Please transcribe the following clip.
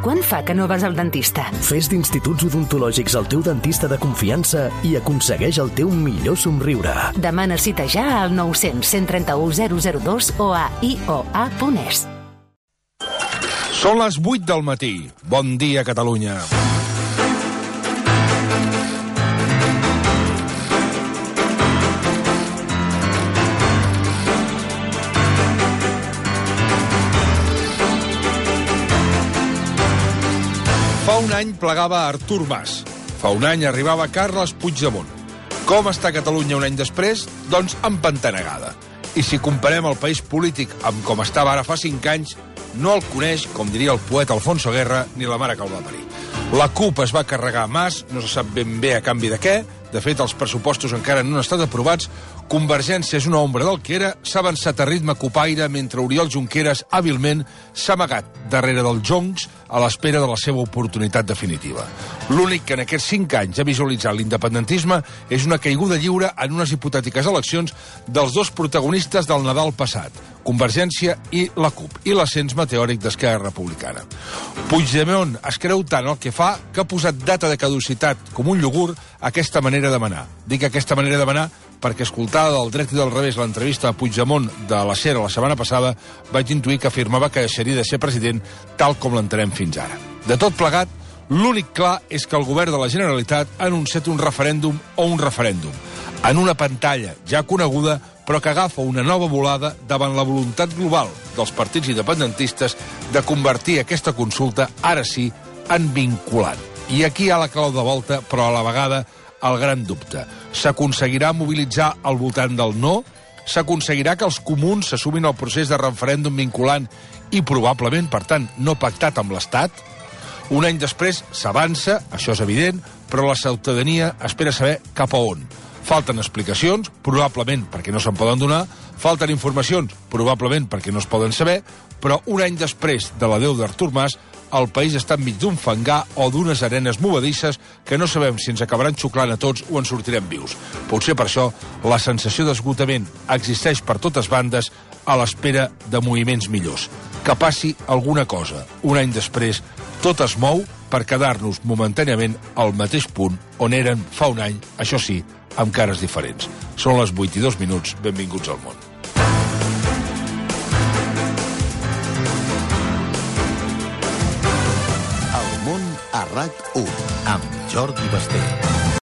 Quant fa que no vas al dentista? Fes d'Instituts Odontològics el teu dentista de confiança i aconsegueix el teu millor somriure. Demana cita ja al 900 131 002 o a ioa.es. Són les 8 del matí. Bon dia, Catalunya. Fa un any plegava Artur Mas. Fa un any arribava Carles Puigdemont. Com està Catalunya un any després? Doncs empantanegada. I si comparem el país polític amb com estava ara fa 5 anys, no el coneix, com diria el poeta Alfonso Guerra, ni la mare que el va parir. La CUP es va carregar Mas, no se sap ben bé a canvi de què. De fet, els pressupostos encara no han estat aprovats. Convergència és una ombra del que era, s'ha avançat a ritme copaire mentre Oriol Junqueras hàbilment s'ha amagat darrere dels joncs a l'espera de la seva oportunitat definitiva. L'únic que en aquests 5 anys ha visualitzat l'independentisme és una caiguda lliure en unes hipotètiques eleccions dels dos protagonistes del Nadal passat, Convergència i la CUP, i l'ascens meteòric d'Esquerra Republicana. Puigdemont es creu tant el que fa que ha posat data de caducitat com un iogurt a aquesta manera de manar. Dic aquesta manera de manar perquè, escoltada del dret i del revés l'entrevista a Puigdemont de la Sera la setmana passada, vaig intuir que afirmava que deixaria de ser president tal com l'entenem fins ara. De tot plegat, l'únic clar és que el govern de la Generalitat ha anunciat un referèndum o un referèndum, en una pantalla ja coneguda, però que agafa una nova volada davant la voluntat global dels partits independentistes de convertir aquesta consulta, ara sí, en vinculant. I aquí hi ha la clau de volta, però a la vegada el gran dubte. S'aconseguirà mobilitzar al voltant del no? S'aconseguirà que els comuns s'assumin al procés de referèndum vinculant i probablement, per tant, no pactat amb l'Estat? Un any després s'avança, això és evident, però la ciutadania espera saber cap a on. Falten explicacions, probablement perquè no se'n poden donar, falten informacions, probablement perquè no es poden saber, però un any després de l'adeu d'Artur Mas, el país està enmig d'un fangar o d'unes arenes movedisses que no sabem si ens acabaran xuclant a tots o en sortirem vius. Potser per això la sensació d'esgotament existeix per totes bandes a l'espera de moviments millors. Que passi alguna cosa. Un any després, tot es mou per quedar-nos momentàniament al mateix punt on eren fa un any, això sí, amb cares diferents. Són les 8 i 2 minuts. Benvinguts al món. El món a RAC1 amb Jordi Basté.